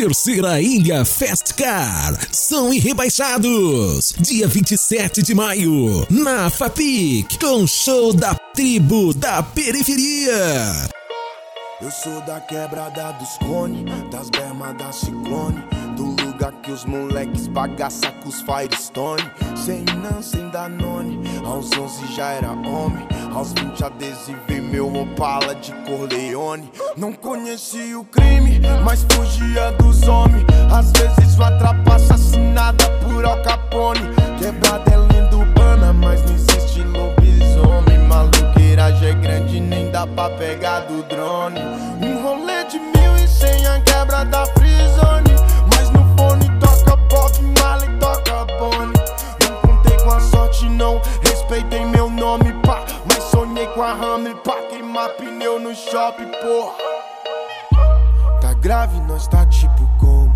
Terceira Ilha Festcar são irrebaixados. Dia 27 de maio, na FAPIC, com show da tribo da periferia. Eu sou da quebrada dos clones, das bermas da Ciclone, do lugar que os moleques bagaça com os Firestone. Sem não, sem Danone, aos 11 já era homem, aos 20 adesivei meu Opala de Corleone. Não conheci o crime, mas fugia dos homens, às vezes uma trapa assassinada por Al Capone. Quebrada é lenda urbana, mas não existe lobisomem. Maluqueiragem é grande, nem dá pra pegar do drone. Um rolê de 1100, a quebra da Freezone, mas no fone toca Bob Marley, toca Bonnie. Não contei com a sorte não, respeitei meu nome, pá, mas sonhei com a Hammer pra queimar pneu no shopping, porra. Tá grave, nós tá tipo como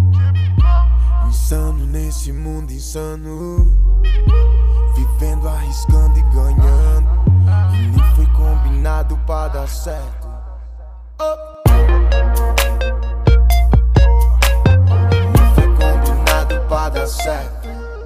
insano nesse mundo insano, vivendo, arriscando e ganhando, e nem foi combinado pra dar certo. Nem foi combinado pra dar certo.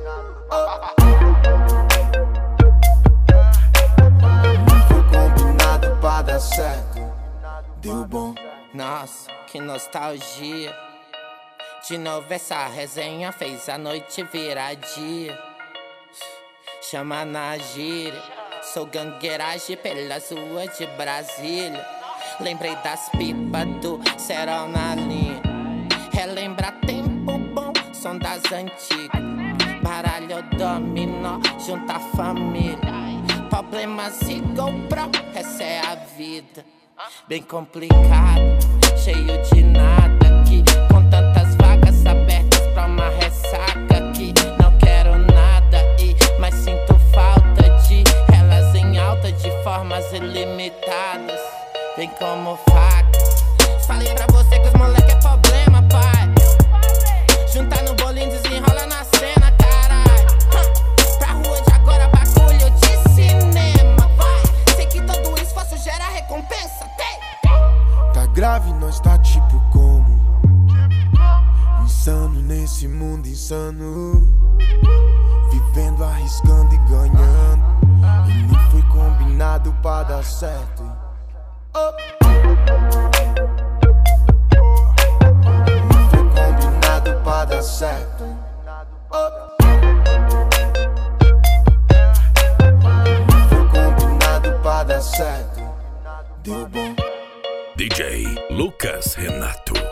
Nem foi combinado pra dar certo. Deu bom. Nossa, que nostalgia. De novo essa resenha fez a noite virar dia. Chama na gíria, sou gangueiragem pelas ruas de Brasília. Lembrei das pipas do Serol na linha. Relembra tempo bom, som das antigas. Baralho dominó, junta a família. Problemas e GoPro, essa é a vida. Bem complicado, cheio de nada aqui, com tantas vagas abertas pra uma ressaca aqui. Não quero nada e mas sinto falta de elas em alta, de formas ilimitadas. Vem como faca. Falei pra você que os moleque é problema, pai. Juntar no bolinho, desenrola na cena, caralho. Pra rua de agora, bagulho de cinema, vai. Sei que todo esforço gera recompensa, tem. Tá grave, nós tá tipo como insano nesse mundo insano, vivendo, arriscando e ganhando, e nem foi combinado pra dar certo. Nem foi combinado pra dar certo. Nem foi combinado pra dar certo. Deu bom. DJ Lucas Renato.